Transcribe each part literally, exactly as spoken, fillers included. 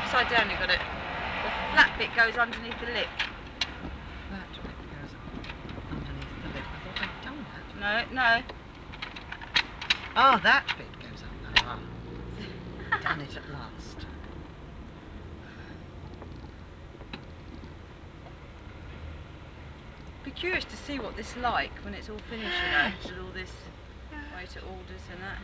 upside down you got it. The flat bit goes underneath the lip. That bit goes underneath the lip. I thought I'd done that. No, no. Ah, that bit goes up. Ah. Done it at last. Be curious to see what this like when it's all finished, you know, with all this way to orders and that.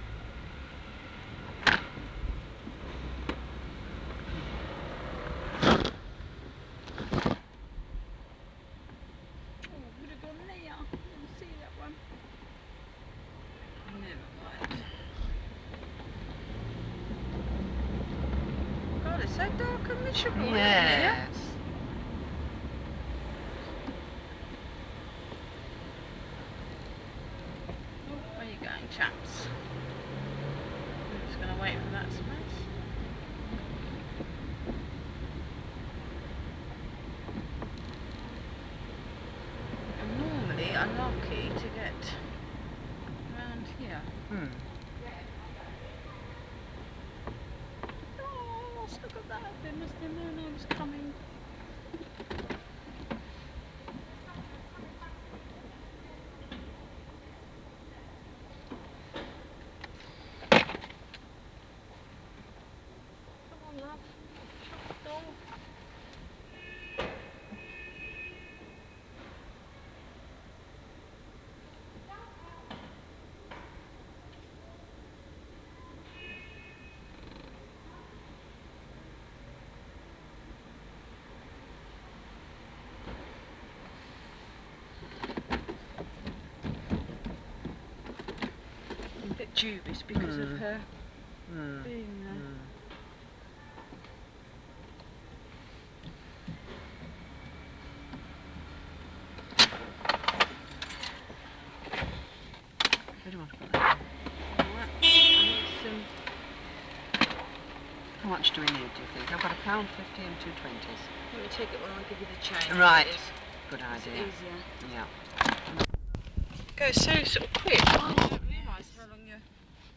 Oh, would have gone there. Didn't see that one. Never mind. God, it's so dark and miserable, isn't it? Yes. Oh, where are you going, chaps? I'm just going to wait for that space. I'm normally unlucky to get around here. Hmm. Oh, I must look at that. They must have known I was coming. Come on, love. Shut the door. I'm a bit dubious because mm. of her mm. being there. Mm. Where do you want to put that? Right. I need some. How much do we need, do you think? I've got a pound fifty and two twenties. Let me take it when I give you the change. Right. It is. Good It's idea. easier. Yeah. Goes so sort of quick. I don't realise how long you're.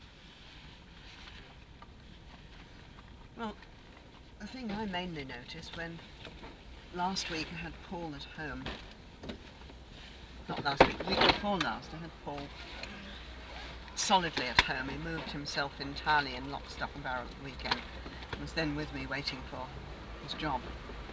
Well, the thing I mainly noticed when last week I had Paul at home, not last week, the week before last, I had Paul solidly at home. He moved himself entirely in lock, stock and barrel at the weekend, and was then with me waiting for his job.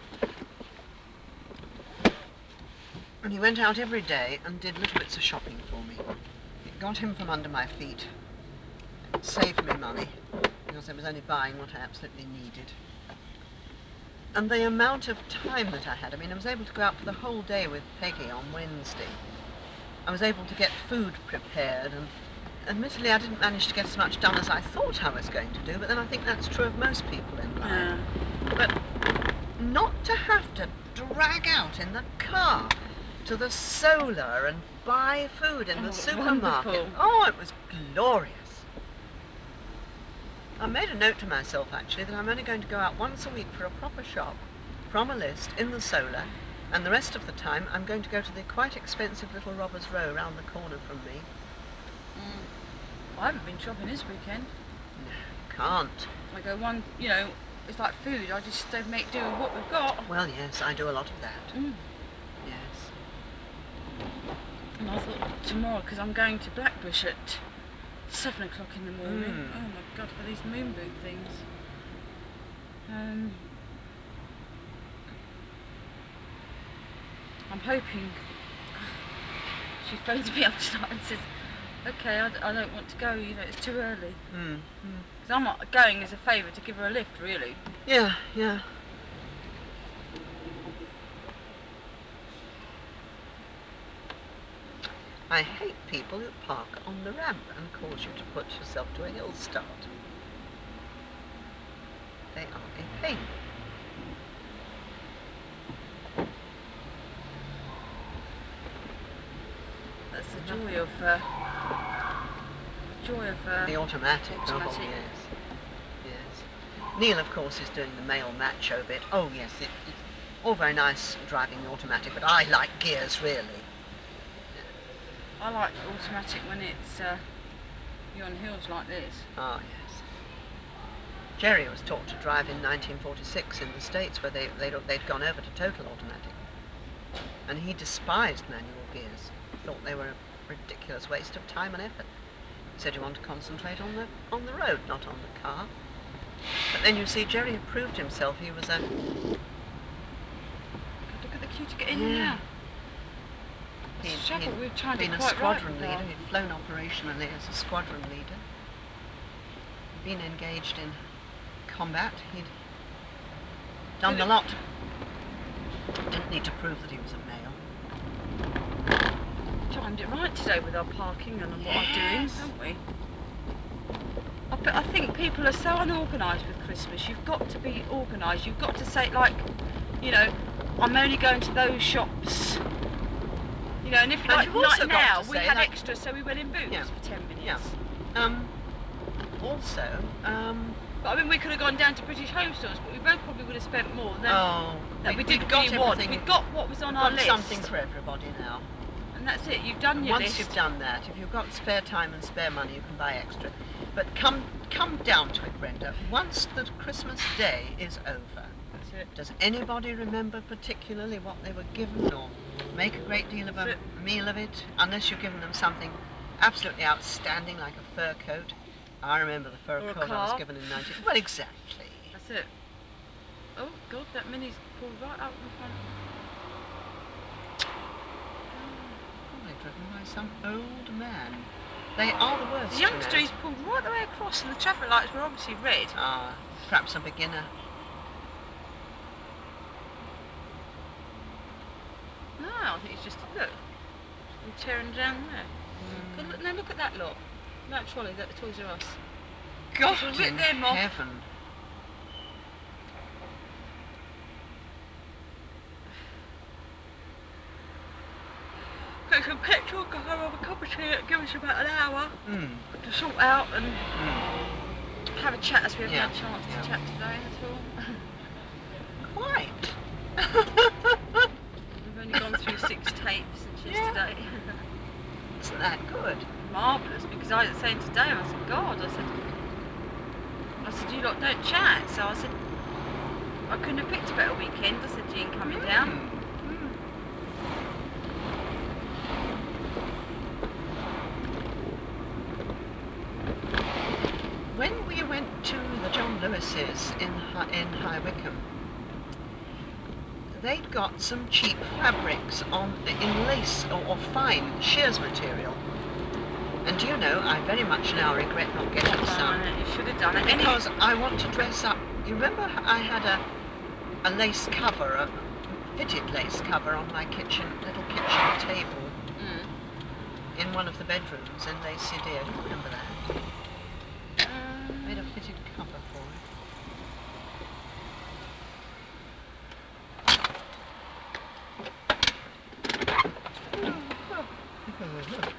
And he went out every day and did little bits of shopping for me. It got him from under my feet, saved me money, because I was only buying what I absolutely needed. And the amount of time that I had, I mean, I was able to go out for the whole day with Peggy on Wednesday. I was able to get food prepared, and admittedly I didn't manage to get as much done as I thought I was going to do, but then I think that's true of most people in life. Yeah. But not to have to drag out in the car to the Solar and buy food in Oh, the it was supermarket. wonderful. Oh, it was glorious. I made a note to myself, actually, that I'm only going to go out once a week for a proper shop from a list in the Solar, and the rest of the time I'm going to go to the quite expensive little Robbers Row round the corner from me. Mm. I haven't been shopping this weekend. No, you can't. I go one, you know, it's like food. I just uh, make do with what we've got. Well, yes, I do a lot of that. Mm. Yes. And I thought tomorrow, because I'm going to Blackbush at seven o'clock in the morning. Mm. Oh my God, for these moon boot things. Um, I'm hoping she phones me up tonight and says, "Okay, I, I don't want to go. You know, it's too early." Mm. Because I'm not going as a favour to give her a lift, really. Yeah, yeah. I hate people who park on the ramp and cause you to put yourself to a hill start. They are a pain. That's the joy of uh, joy of uh, The automatic. automatic. Oh, yes. Yes. Neil, of course, is doing the male macho bit. Oh, yes, it, it's all very nice driving the automatic, but I like gears, really. I like automatic when it's uh, you're on hills like this. Ah, yes. Jerry was taught to drive in nineteen forty-six in the States, where they, they'd, they'd gone over to total automatic. And he despised manual gears, thought they were a ridiculous waste of time and effort. He said you want to concentrate on the, on the road, not on the car. But then you see, Jerry had proved himself. He was a... Look at the queue to get in Yeah. now. He'd, It's trouble, he'd we're trying to been be a quite squadron right, leader. Carl. He'd flown operationally as a squadron leader. He'd been engaged in combat. He'd done Did the it- lot. Didn't need to prove that he was a male. Timed it right today with our parking and what I'm doing, Yes. haven't we? I, but I think people are so unorganised with Christmas. You've got to be organised. You've got to say, like, you know, I'm only going to those shops. You know, and if And like, you've also like got now, to we say, had like- extra, so we went in Boots Yeah. for ten minutes. Yeah. Um, also, um, But I mean, we could have gone down to British Home Stores, but we both probably would have spent more than oh, that we, we, didn't we've got really want. everything. We've got what was on we've our got list, something for everybody now. and that's it. You've done And your once list. you've done that, if you've got spare time and spare money, you can buy extra. But come, come down to it, Brenda. Once the Christmas day is over, That's it. does anybody remember particularly what they were given, or make a great deal of a That's meal of it? Unless you've given them something absolutely outstanding, like a fur coat. I remember the fur Or a coat I car. was given in nineteen. Well, exactly. That's it. Oh God, that mini's pulled right out in front. Probably driven by some old man. They are the worst. The you know. youngster he's pulled right the way across, and the traffic lights were obviously red. Ah, perhaps a beginner. No, I think it's just look. He's tearing down there. Mm. Go look, no, look at that lot. That trolley, that Toys R Us. God Just rip in them off. heaven. Get some petrol, go home, have a cup of tea, give us about an hour Mm. to sort out and Mm. have a chat, as we haven't Yeah, had a chance yeah. to chat today at all. Quite. We've only gone through six tapes since Yeah. yesterday. Isn't that good? Marvellous, because I was saying today, I said, God, I said, I said, you lot don't chat. So I said, I couldn't have picked a better weekend. I said, Jean coming down. Mm. Mm. When we went to the John Lewis's in Hi- in High Wycombe, they'd got some cheap fabrics on in lace or, or fine shears material. And do you know, I very much now regret not getting Not some. done it. You should have done it. Any- Because I want to dress up. You remember I had a a lace cover, a fitted lace cover on my kitchen little kitchen table Mm. in one of the bedrooms in Lacey Deer. Do you remember that? Um, Made a fitted cover for it.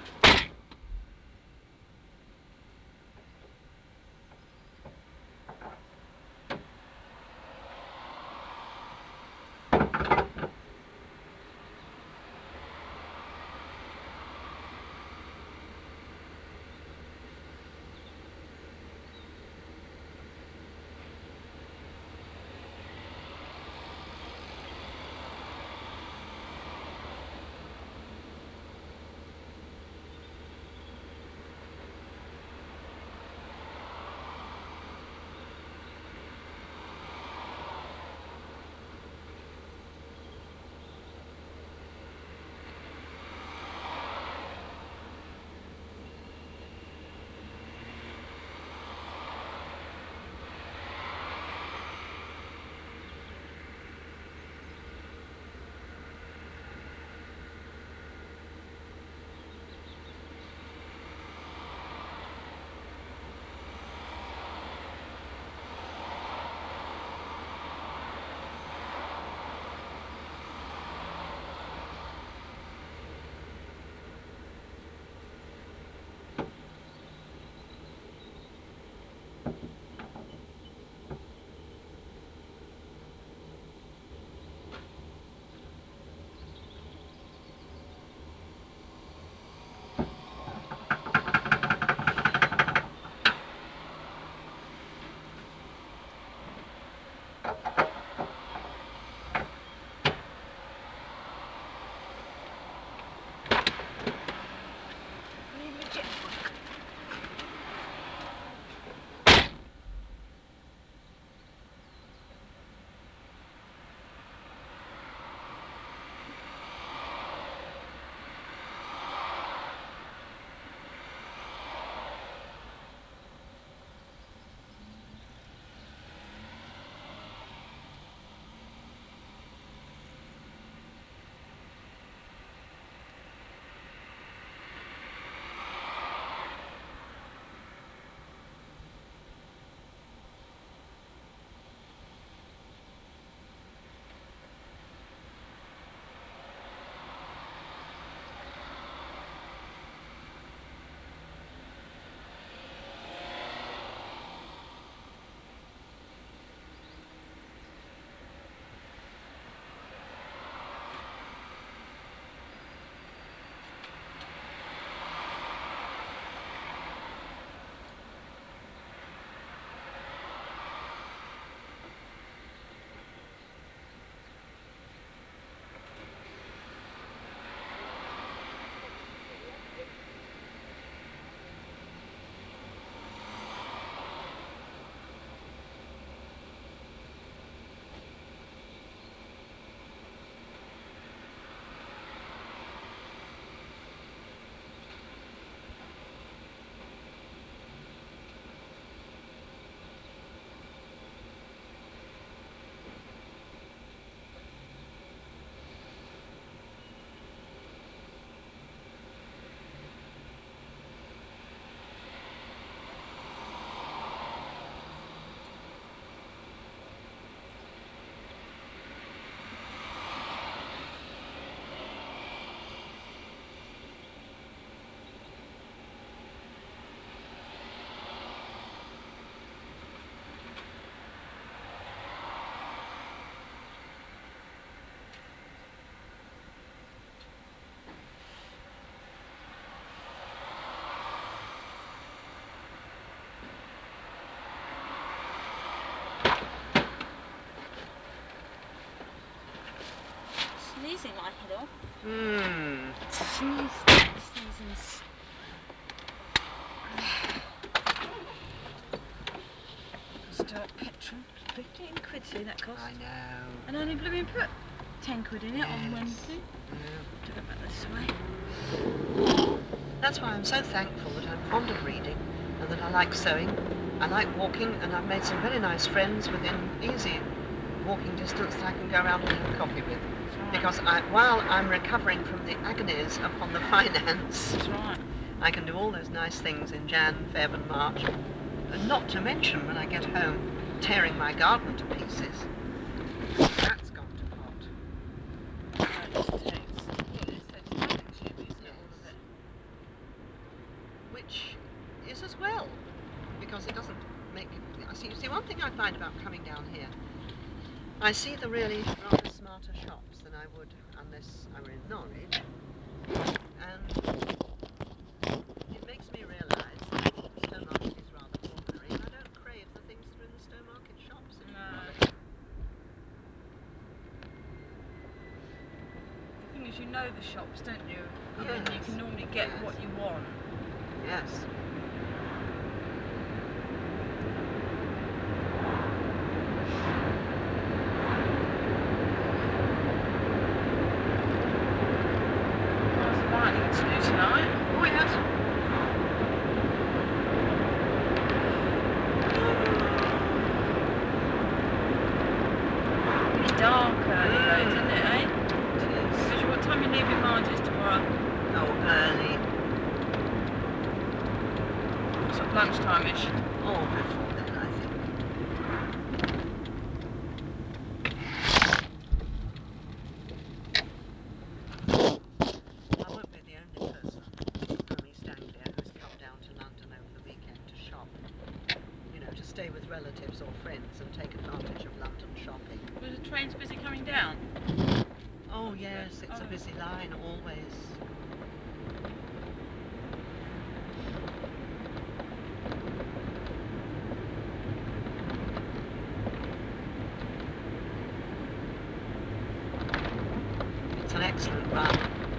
sneezing like a dog. Hmm. Sneeze, sneeze, sneezing. Cost uh, petrol, fifteen quid, see that cost? I know. And only blooming put ten quid in it Yes. on Wednesday. Yeah. To go back this way. That's why I'm so thankful that I'm fond of reading and that I like sewing. I like walking, and I've made some very nice friends within easy walking distance that I can go around and have coffee with. Right. Because I, while I'm recovering from the agonies upon the finance, That's right. I can do all those nice things in Jan, Feb and March. And not to mention when I get home, tearing my garden to pieces. That's gone to pot. That just takes, well, it takes time consuming, isn't it, all of it? Which is as well, because it doesn't make... See, see, one thing I find about coming down here, I see the really rather smarter shops than I would unless I were in Norwich, and it makes me realise that the Stowmarket is rather ordinary, and I don't crave the things that are in the Stowmarket shops anymore. No. The thing is, you know the shops, don't you? I Yes. mean, you can normally get Yes. what you want. Yes. How's the lightning to do tonight? Oh, yes. It's dark early though, Mm. doesn't it, eh? It is. Because what time you leaving Margie's tomorrow? Oh, early. Sort of lunchtime-ish. Oh, before then, I think. I won't be the only person from East Anglia who's come down to London over the weekend to shop. You know, to stay with relatives or friends and take advantage of London shopping. Was the trains busy coming down? Oh, yes, it's Oh. a busy line, always. It's an excellent run.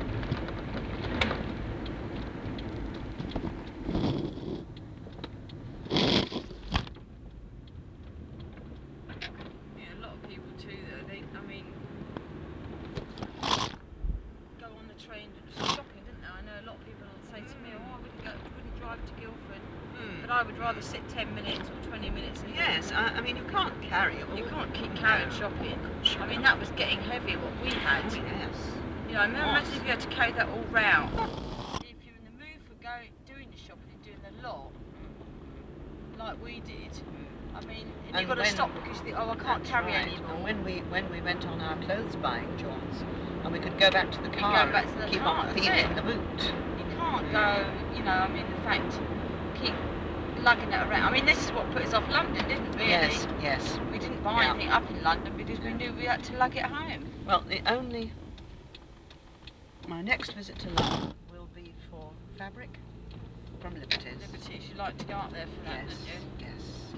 Yeah, a lot of people too though, they, I mean, go on the train shopping, didn't they? I know a lot of people will say to me, oh, I wouldn't go, wouldn't drive to Guildford, Mm. but I would rather sit ten minutes or twenty minutes and Yes, I, I mean, you can't carry all... you can't keep carrying No. shopping. Of course you I mean, can't. that was getting heavy, what we had. Oh, yes. You know, I remember, Of imagine course. if you had to carry that all round. If you're in the mood for going, doing the shopping and doing the lot, like we did, I mean, and, And you've got to when- stop because you think, oh, I can't That's carry right. anymore. And when we when we went on our clothes buying jaunts, and we could go back to the Keep car going back and to the keep car, on that's feeding it. the boot. You can't go, you know, I mean, the fact, keep lugging it around. I mean, this is what put us off London, didn't it, really? Yes, yes. We didn't buy Yeah. anything up in London because we No. knew we had to lug it home. Well, the only... My next visit to London will be for fabric from Liberties. Liberties, you like to go out there for that, Yes, don't you? yes.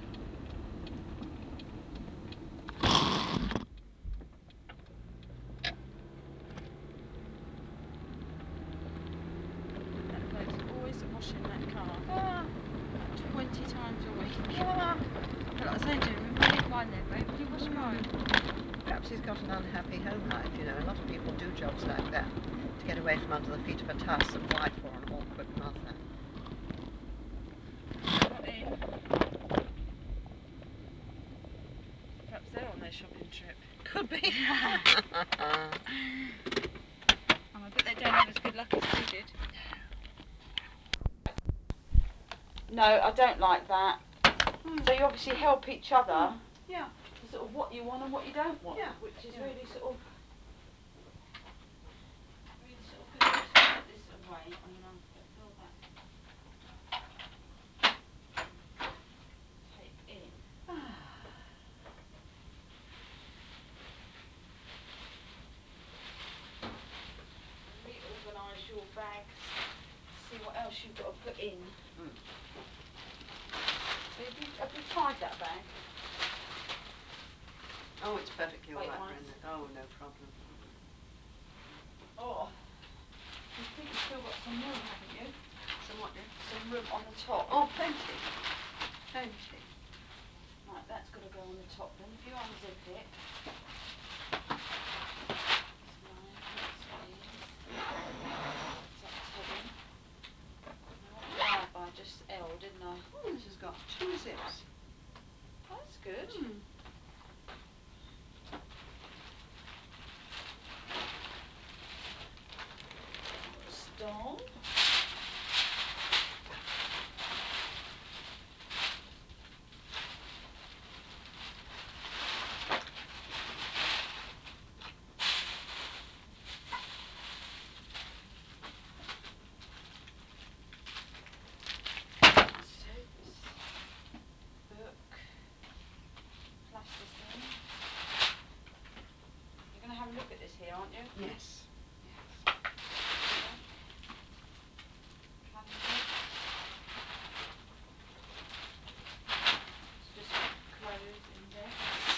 That bloke's always washing that car. Ah, twenty times a week. Ah. I feel like saying to him, when I leave mine there, babe, will you wash mine? Perhaps he's got an unhappy home life, you know. A lot of people do jobs like that to get away from under the feet of a tuss and wife or an awkward mother. Not in. Perhaps they're on their shopping trip. Could be. And I bet they don't have as good luck as we did. No, I don't like that. Mm. So you obviously help each other. Mm. Yeah. For sort of what you want and what you don't want. Yeah. Which is Yeah. really sort of really sort of good. I'm just gonna put this away and then I'm gonna fill that tape in. Reorganise your bags. See what else you've got to put in. Mm. Have you, have you tried that bag? Oh, it's perfectly all Wait, right, once. Brenda. Oh, no problem. Mm-mm. Oh, I think you've still got some room, haven't you? Some what, dear? Some room on the top. Oh, plenty. Plenty. Right, that's got to go on the top then. If you unzip it. It's mine, that's Eve's. It's up Teddy. Now what did I buy? Just L, didn't I? Oh, this has got two zips. Oh, that's good. Hmm. Got the stole. Zips. Book. Plasticine. You're going to have a look at this here, aren't you? Yes. Yes. Calendar. It's just clothes index.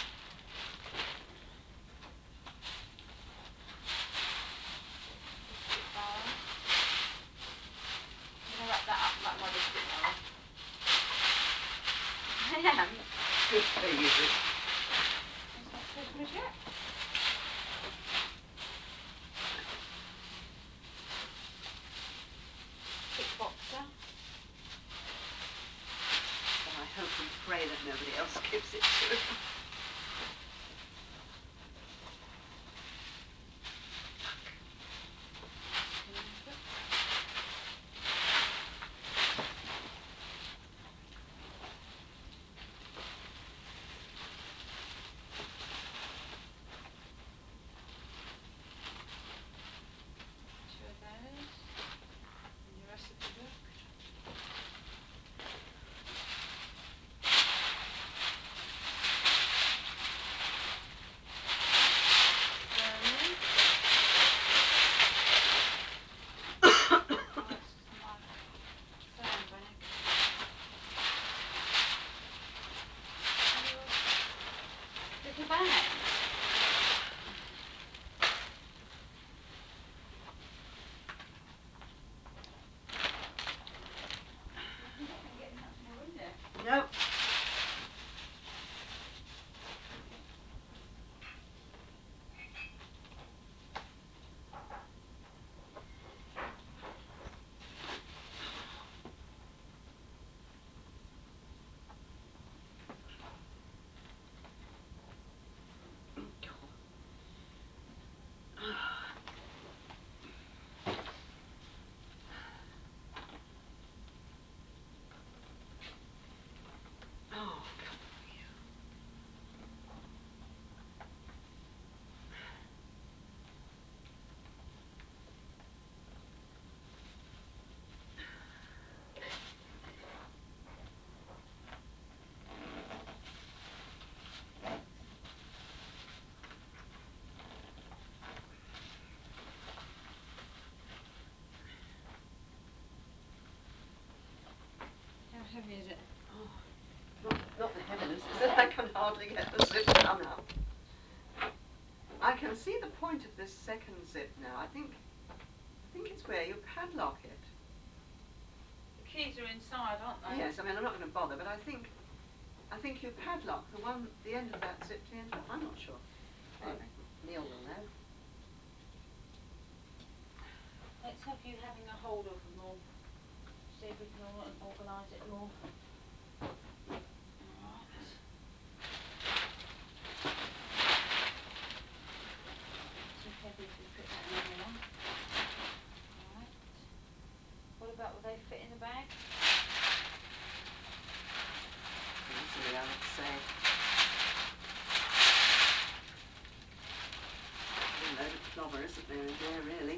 Biscuit barrel. I'm going to wrap that up like my biscuit barrel. I am. Good for you. It's not Christmas yet. Kickboxer. But I hope and pray that nobody else gives it to him. Connector. Two of those. And your recipe book. Vermin. Oh, that's my fan's on it. Little bag. You're not going to get much more in there. No. Oh, God. How heavy is it? Oh, not, not the heaviness, it's that I can hardly get the zip done up. I can see the point of this second zip now. I think, I think it's where you padlock it. The keys are inside, aren't they? Yes, I mean, I'm not going to bother, but I think, I think you padlock the one, the end of that zip to the end of it. I'm not sure. Anyway, Neil will know. Let's have you having a hold of them all. See if we can all organise it more. Alright. Too heavy if we put that in there. Right. What about, will they fit in the bag? Easily, I would say. A load of clobber, isn't there, in there, really?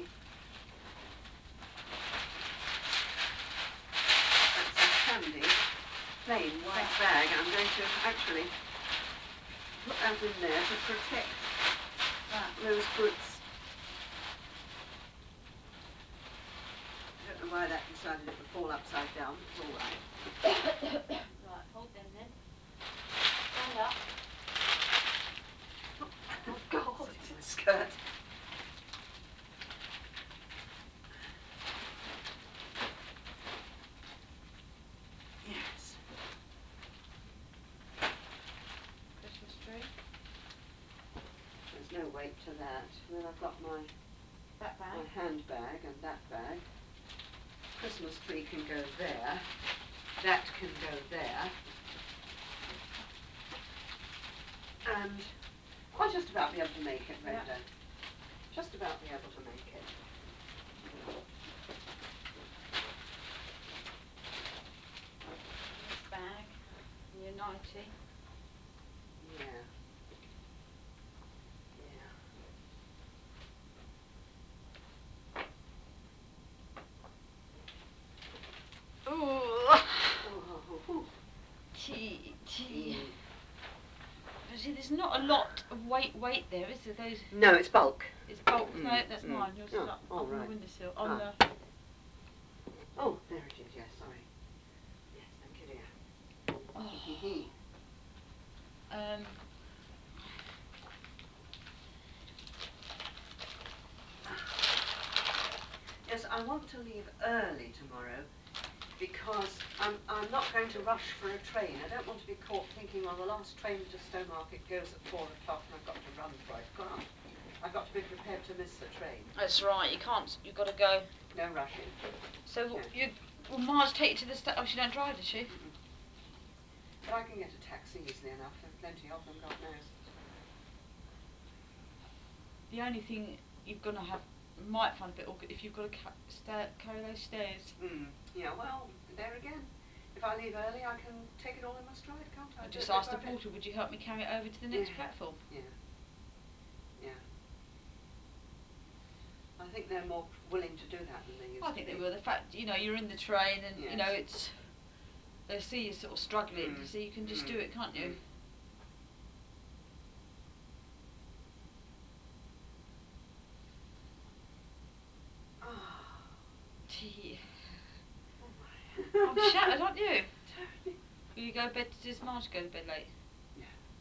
That's a handy, plain white bag. I'm going to actually put that in there to protect That. those boots. I don't know why that decided it would fall upside down, but it's all right. Right, hold them then. Stand up. Oh God. It's my skirt. weight to that. And then I've got my, That bag. my handbag and that bag. Christmas tree can go there. That can go there. And I'll just about be able to make it, Brenda. Yeah. Just about be able to make it. This bag. And your nightie. Yeah. Yeah. Ooh. Oh, Tea, tea. tea. See, there's not a lot of weight weight there, is there? Those. No, it's bulk. It's bulk. Mm, No, that's mm. mine. Yours Oh, is up, all up on the right. windowsill. On Ah. the. Oh, there it is. Yes, sorry. Yes, thank you, dear. Oh. um. Yes, I want to leave early tomorrow because I'm, I'm not going to rush for a train. I don't want to be caught thinking, well, the last train to Stowmarket goes at four o'clock and I've got to run for it. Can't. I've got to be prepared to miss the train. That's right. You can't. You've got to go. No rushing. So No. you. Will Mars take you to the sta- Oh, she don't drive, does she? Mm-mm. But I can get a taxi easily enough. There are plenty of them, God knows. The only thing you're gonna have might find a bit awkward if you've got to ca- sta- carry those stairs. Mm. Yeah. Well, there again. If I leave early, I can take it all in my stride, can't I? I Do just it bit asked the by bit. porter, would you help me carry it over to the next Yeah. platform? Yeah. Yeah. I think they're more willing to do that than they used I to think be. they will. The fact, you know, you're in the train and Yes. you know it's. They see you sort of struggling, Mm. so you can just Mm. do it, can't you? Mm. Ah. Gee. Oh my. I'm shattered, aren't you? Totally. Will you go to bed? Does Marge go to bed late? Yeah.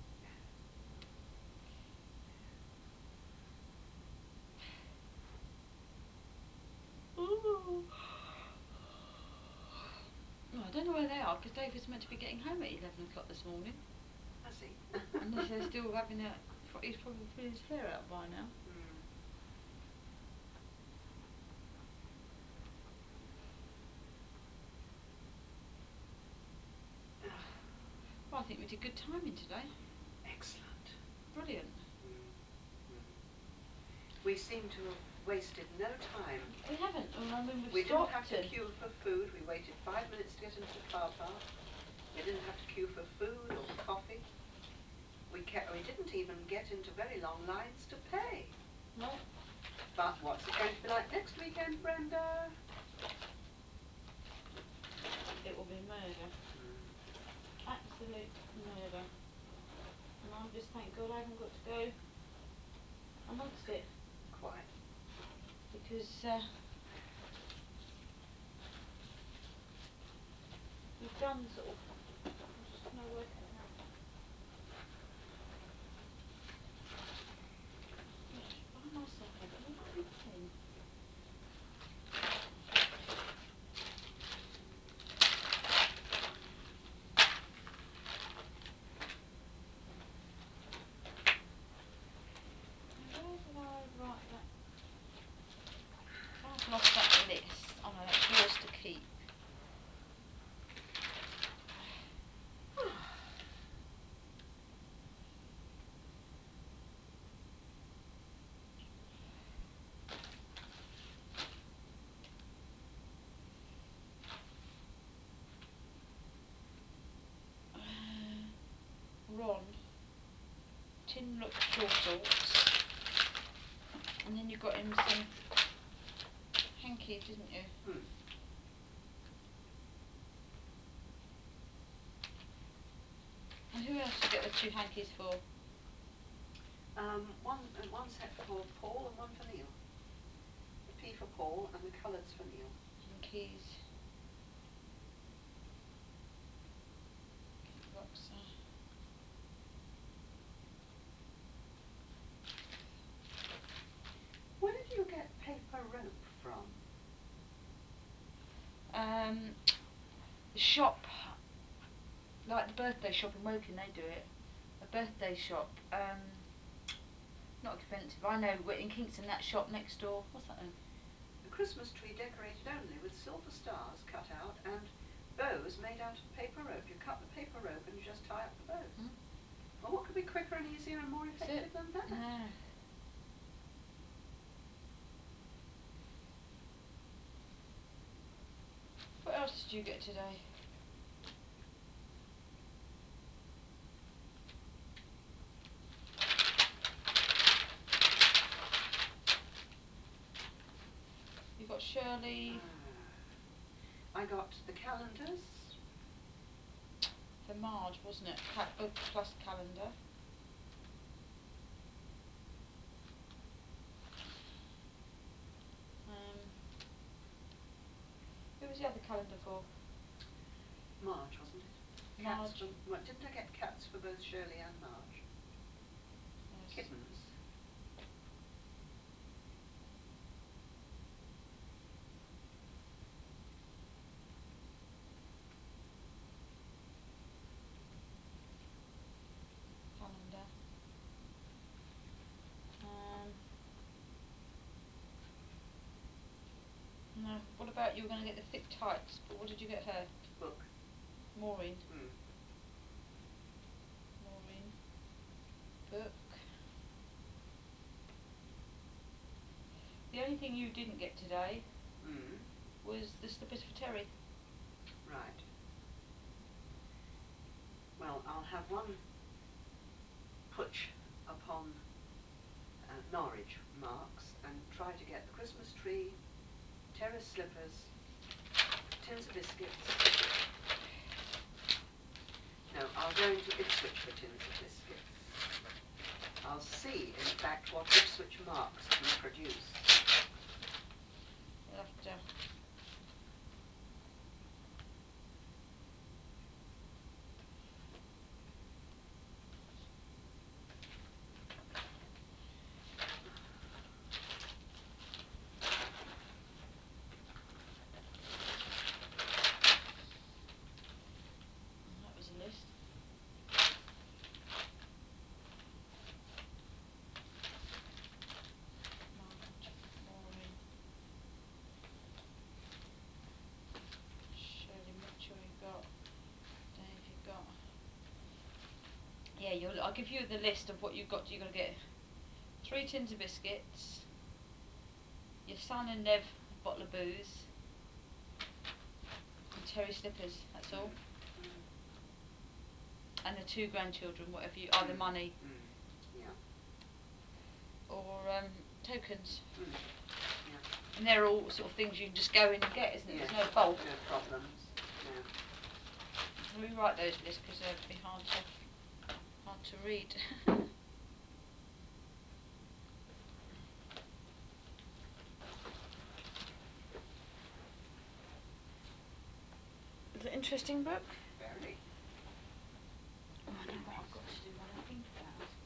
Ooh. Oh, I don't know where they are because David's meant to be getting home at eleven o'clock this morning. I see. Unless they're still having a. He's probably putting his hair out by now. Mm. Well, I think we did good timing today. Excellent. Brilliant. Mm. Mm. We seem to have wasted no time. We haven't. I mean, we've We didn't have stopped to and. queue for food. We waited five minutes to get into the car park. We didn't have to queue for food or coffee. We kept, we didn't even get into very long lines to pay. No. But what's it going to be like next weekend, Brenda? It will be murder. Mm. Absolute murder. And I'm just thank God I haven't got to go amongst it. Quite. Because uh, we've done sort of. I'm just going to work it out. I just buy myself everything. Now, where did I write that? I've lost that list. Oh no, that's yours to keep. Uh, Ron. Tin look shorts. And then you got him some hankies, didn't you? Hmm. And who else did you get the two hankies for? Um, one, uh, one set for Paul and one for Neil. The P for Paul and the colours for Neil. Hankies. Boxer. Where do you get paper rope from? Um, the shop, like the birthday shop in Woking, they do it. A birthday shop. Um, not expensive. I know in Kingston, that shop next door. What's that then? A Christmas tree decorated only with silver stars cut out and bows made out of paper rope. You cut the paper rope and you just tie up the bows. Hmm? Well, what could be quicker and easier and more effective than that? No. What else did you get today? You got Shirley. Uh, I got the calendars. For Marge, wasn't it? Cat book plus calendar. Um, who was the other calendar for? Marge, wasn't it? Marge. Cats for, well, didn't I get cats for both Shirley and Marge? Yes. Kittens. Calendar. Um, no. What about you were going to get the thick tights, but what did you get her? Book. Maureen. Mm. Maureen. Book. The only thing you didn't get today Mm. was the slippers for Terry. Right. Well, I'll have one putch upon uh, Norwich marks and try to get the Christmas tree, terrace slippers, tins of biscuits. No, I'll go into Ipswich for tins of biscuits. I'll see, in fact, what Ipswich marks can produce. You'll have to. That was a list. Marge, Maureen, Shirley Mitchell. You got. Dave. You got. Yeah, you'll. I'll give you the list of what you've got. You've got to get three tins of biscuits. Your son and Nev a bottle of booze. And Terry slippers. That's all. Mm. Mm. And the two grandchildren, whatever you. Either Mm. money. Mm. Yeah. Or um, tokens. Mm. Yeah. And they're all sort of things you can just go in and get, isn't it? Yes. There's no bulk. No problems. No. We write those lists because they'd be hard to hard to read. Is it an interesting book? Very. Oh, I know what I've got to do while I think about it.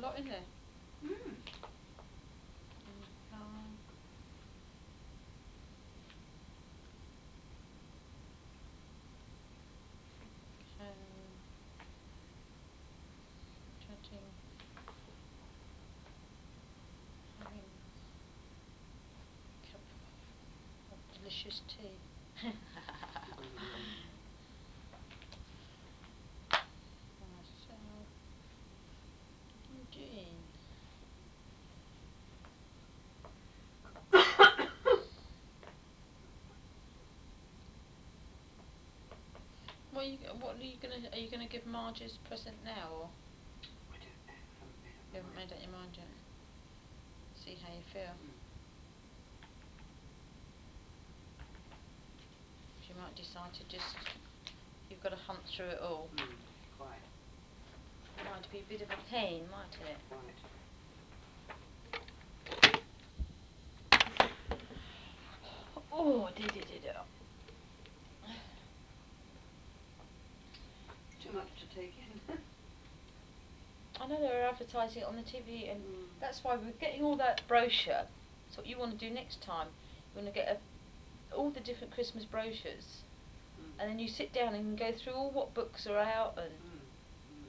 lot in there. Mm. Mm, pie. Cone. Judging. Herrings. Cup of delicious tea. Myself. And Jean. What are you? What are you gonna? Are you gonna give Marge's present now, or I don't know. I haven't made up you my haven't mind. made up your mind yet? See how you feel. Mm. She might decide to just. You've got to hunt through it all. Mm. Quite. It might be a bit of a pain, mightn't it? Quite. Oh, did it, did it. Too much to take in. I know they were advertising it on the T V, and Mm. that's why we're getting all that brochure. So what you want to do next time, you want to get a, all the different Christmas brochures, Mm. and then you sit down and go through all what books are out, and Mm. Mm.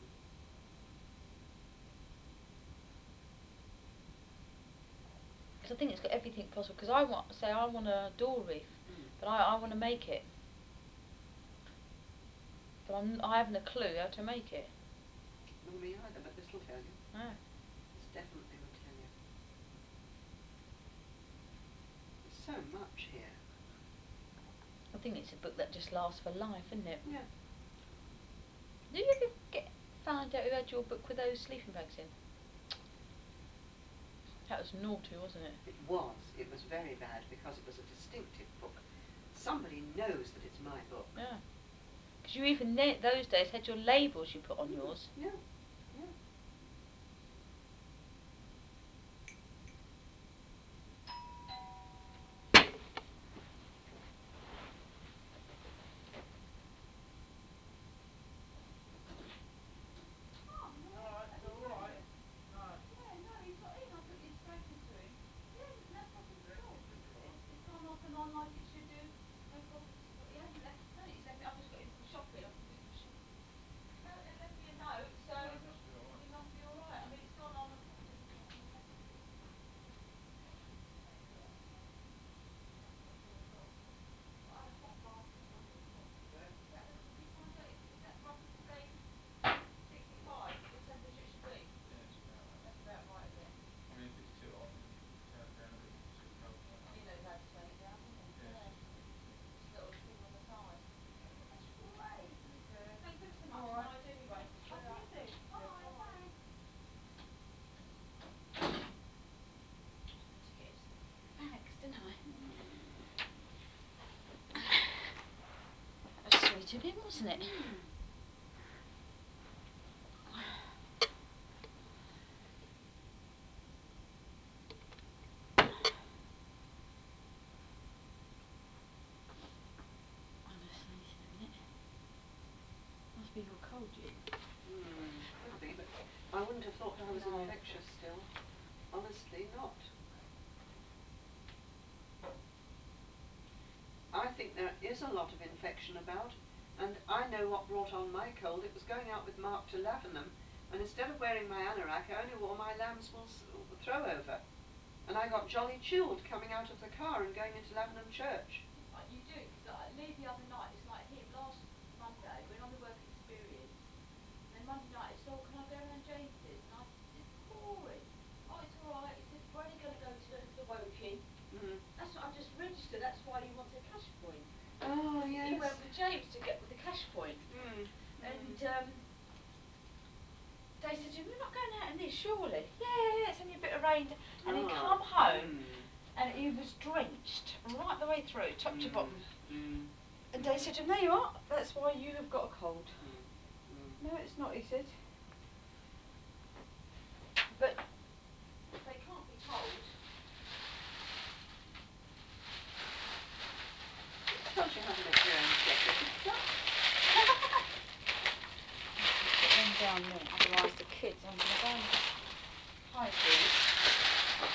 because I think it's got everything possible. Because I want, say, I want a door wreath, Mm. but I, I want to make it, but I'm, I haven't a clue how to make it. Nor me either, but this will tell you. No. This definitely will tell you. There's so much here. I think it's a book that just lasts for life, isn't it? Yeah. Did you ever get find out who had your book with those sleeping bags in? That was naughty, wasn't it? It was. It was very bad because it was a distinctive book. Somebody knows that it's my book. Yeah. Because you even ne- those days had your labels you put on Mm. yours. Yeah. Yeah. Alright, so alright. No. Yeah, no, he's not in. I put your spoken to him. Yeah, no problems at all. It's, it's gone off and on like it should do. No problems. But he hasn't left. No, he's left me. I've just got him from shopping. I've been doing some shopping. No, he left me a note, so No, it must be alright. he must be alright. I mean, it's gone on. I've just put it on the message. Say, look, I'm uh, that's got four o'clock. But I had a hot bath this morning. What, today? Yeah, look, did you find out? Is, is that roughly the same sixty-five, the temperature it should be? Yeah, it's about that. That's about right, is it? I mean, if it's too hot, then you turn it down a bit. If it's too cold, turn it up He a knows bit. how to turn it down, doesn't he? Yeah, it's Yeah. just a little thing. Just a little thing on the side. Oh, that's great. Okay. Thanks ever so much. Alright. Nice anyway. I'll see you soon. Yeah, Bye. bye. Thanks. To get him some bags, didn't I? That was sweet of him, wasn't it? Mm. Honestly, isn't it? Must be your cold, Jean. Mm. Could be, but I wouldn't have thought I was No. infectious still. Honestly, not. I think there is a lot of infection about, and I know what brought on my cold. It was going out with Mark to Lavenham, and instead of wearing my anorak, I only wore my lamb's wool s- throw over. And I got jolly chilled coming out of the car and going into Lavenham Church. Uh, You do, because like, Lee the other night, it's like him last Monday, went on the work experience, and then Monday night he said, oh, can I go around James's? And I said, it's pouring. Oh, it's alright. He said, we're only going to go to the, the Woking. Mm. That's what I've just registered. That's why you want a cash point. Oh, Because yes. he went with James to get with the cash point. Mm. And Mm. um, they said to him, we're not going out in this, surely? Yeah, yeah, yeah, it's only a bit of rain. And he Oh. come home, Mm. and he was drenched right the way through, top to Mm. bottom. Mm. And they said to him, there you are, that's why you have got a cold. Mm. Mm. No, it's not, he said. But they can't be told. Tells you how to make your own chocolate. Put them down there, otherwise the kids aren't going to go. Hi, Steve.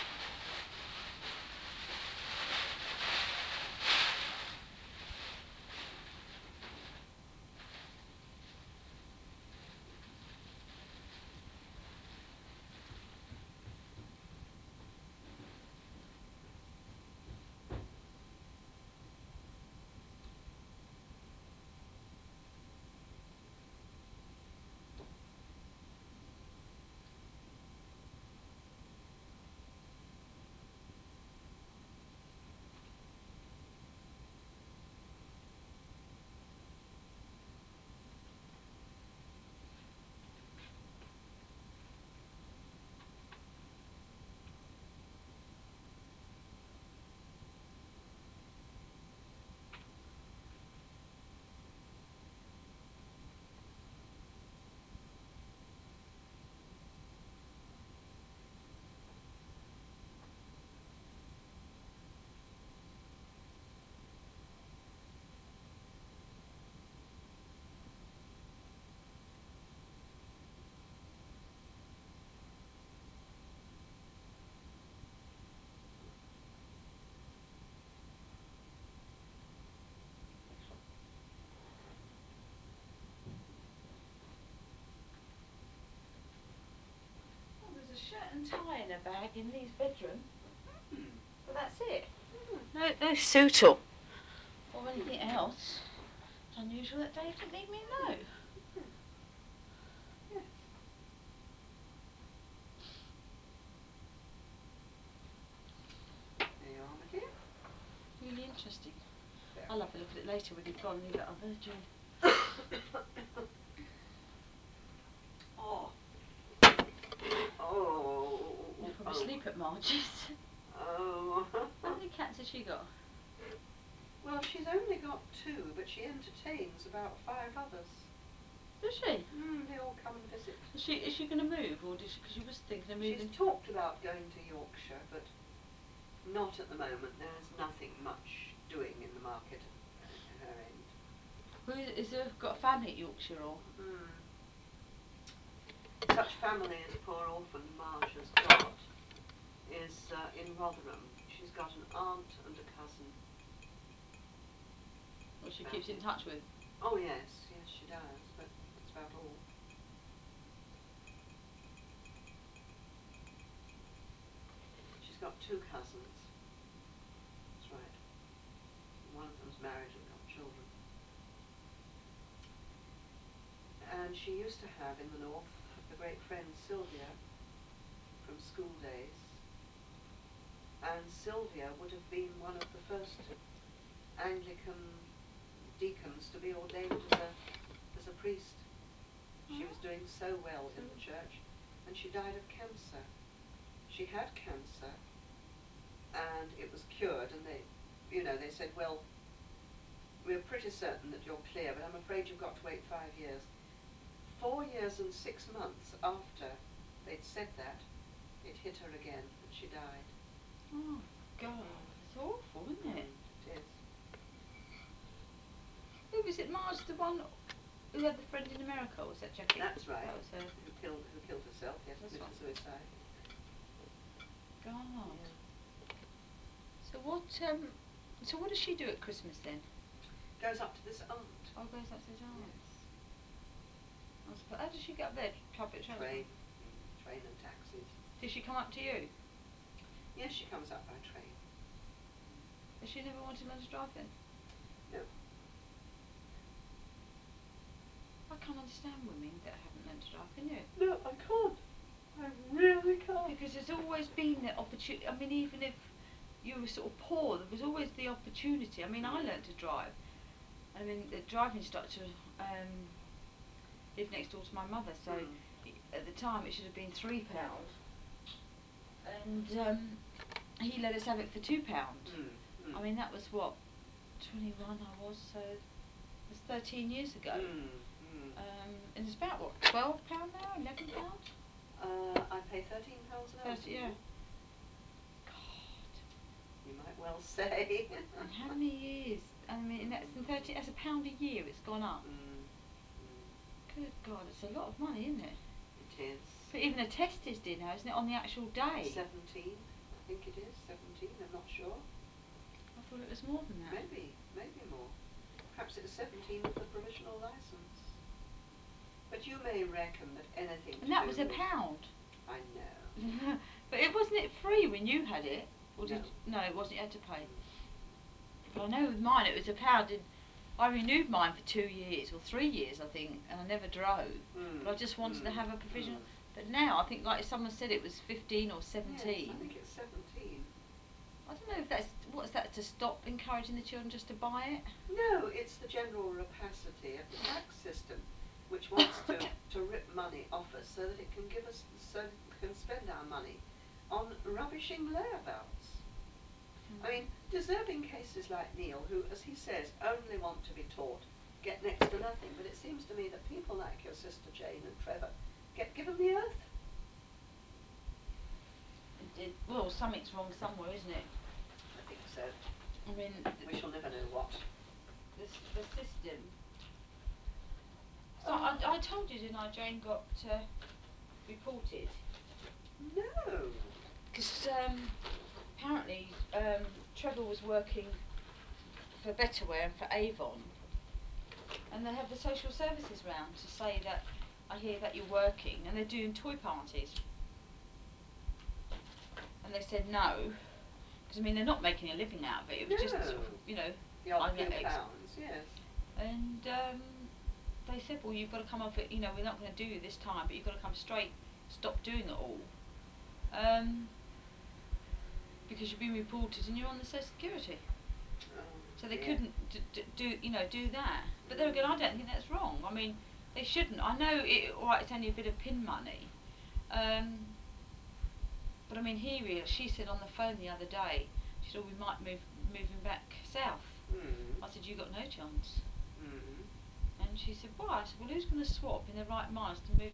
Oh, there's a shirt and tie in a bag in Lee's bedroom. Hmm. But that's it. Hmm. No, no suit or, or anything else. It's unusual that Dave didn't leave me a note. Yes. Yes. There you are, my dear. Really interesting. Very. I'll have a look at it later when you've gone and leave it on Virgin. Oh. Oh. You'll probably Oh. sleep at Margie's. Oh. How many cats has she got? Well, she's only got two, but she entertains about five others. Does she? Mm, they all come and visit. Is she is she going to move, or did she? Because she was thinking of moving. She's talked about going to Yorkshire, but not at the moment. There's nothing much doing in the market at, at her end. Who is there? Got a family at Yorkshire, or? Mm. Such family as poor orphan Marge has got is uh, in Rotherham. She's got an aunt and a cousin. Or she About keeps in it. touch with? Oh yes, yes she does, but that's about all. She's got two cousins. That's right. One of them's married and got children. And she used to have in the north a great friend, Sylvia, from school days. And Sylvia would have been one of the first Anglican deacons to be ordained as a as a priest. She was doing so well in the church, and she died of cancer. She had cancer, and it was cured, and they, you know, they said, well, we're pretty certain that you're clear, but I'm afraid you've got to wait five years. Four years and six months after they'd said that, it hit her again, and she died. Oh God, Mm. it's awful, isn't it? Mm, it is. Who was it? Marge, the one who had the friend in America, or was that Jackie? That's right. That was her. Who killed who killed herself? Yes, That's committed right. suicide. God. Yeah. So what? Um. So what does she do at Christmas then? Goes up to this aunt. Oh, goes up to his aunt. Yes. I suppose. How does she get up there? Public transport. Train, mm, train and taxis. Did she come up to you? Yes, she comes up by train. Has she never wanted to learn to drive then? No. I can't understand women that haven't learned to drive, can you? No, I can't. I really can't. Because there's always been the opportunity. I mean, even if you were sort of poor, there was always the opportunity. I mean, Mm. I learnt to drive. I mean, the driving instructor um, lived next door to my mother, so Mm. he, at the time it should have been three pound, and um, he let us have it for two pound. Mm. Mm. I mean, that was what twenty-one I was, so it was thirteen years ago. Mm. Mm. Um, and it's about what twelve pound now, eleven pound. Uh, I pay thirteen pounds an hour. Thirty, yeah. More. God. You might well say. And how many years? I mean, that's in thirty. That's a pound a year. It's gone up. Mm. Mm. Good God, it's a lot of money, isn't it? It It is. But even a test is dinner, isn't it, on the actual day? Seventeen, I think it is. Seventeen, I'm not sure. I thought it was more than that. Maybe, maybe more. Perhaps it was seventeen with the provisional licence. But you may reckon that anything And to that do was a with- pound. I know. But it wasn't it free when you had it? Or did No. no, it wasn't, you had to pay. Mm. But I know with mine it was a pound, and I renewed mine for two years, or three years I think, and I never drove. Mm. But I just wanted mm. to have a provisional. Mm. But now I think, like someone said, it was fifteen or seventeen. Yes, I think it's seventeen. I don't know if that's, what's that, to stop encouraging the children just to buy it? No, it's the general rapacity of the tax system, which wants to, to rip money off us so that it can give us, so that it can spend our money on rubbishing layabouts. Mm. I mean, deserving cases like Neil, who, as he says, only want to be taught, get next to nothing. But it seems to me that people like your sister Jane and Trevor get given the earth. It, it, well, something's wrong somewhere, isn't it? I think so. I mean, We shall never know what. the, the system. So Oh. I, I told you, didn't I, Jane got uh, reported. No. Because um, apparently um, Trevor was working for Betterware and for Avon, and they have the social services round to say that I hear that you're working, and they're doing toy parties. And they said no, because I mean they're not making a living out of it. It was just, No. you know, The odd I few get ex- pounds, yes. And um, they said, well, you've got to come up. You know, we're not going to do you this time, but you've got to come straight. Stop doing it all. Um, because you've been reported and you're on the social security. Oh, So they dear. couldn't d- d- do, you know, do that. But there again, I don't think that's wrong. I mean, they shouldn't. I know, it, all right, it's only a bit of pin money. Um, but I mean, he really, she said on the phone the other day, she said, oh, we might move, move him back south. Mm. I said, you got no chance. Mm. And she said, why? I said, well, who's going to swap in their right minds to move